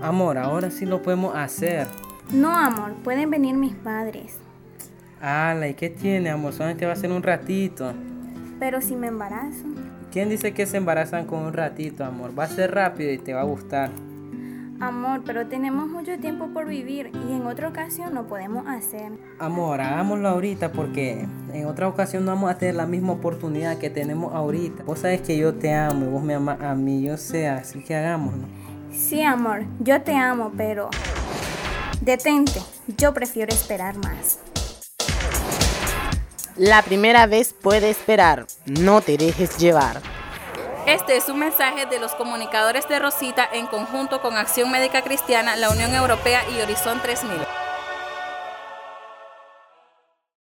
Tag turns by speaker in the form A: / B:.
A: Amor, ahora sí lo podemos hacer.
B: No, amor, pueden venir mis padres.
A: Ala, ¿y qué tiene, amor? Solamente va a ser un ratito.
B: Pero si me embarazo.
A: ¿Quién dice que se embarazan con un ratito, amor? Va a ser rápido y te va a gustar.
B: Amor, pero tenemos mucho tiempo por vivir y en otra ocasión lo podemos hacer.
A: Amor, hagámoslo ahorita porque en otra ocasión no vamos a tener la misma oportunidad que tenemos ahorita. Vos sabés que yo te amo y vos me amas a mí, yo sé, así que hagámoslo.
B: Sí, amor, yo te amo, pero... Detente, yo prefiero esperar más.
C: La primera vez puede esperar, no te dejes llevar.
D: Este es un mensaje de los comunicadores de Rosita en conjunto con Acción Médica Cristiana, la Unión Europea y Horizon 3000.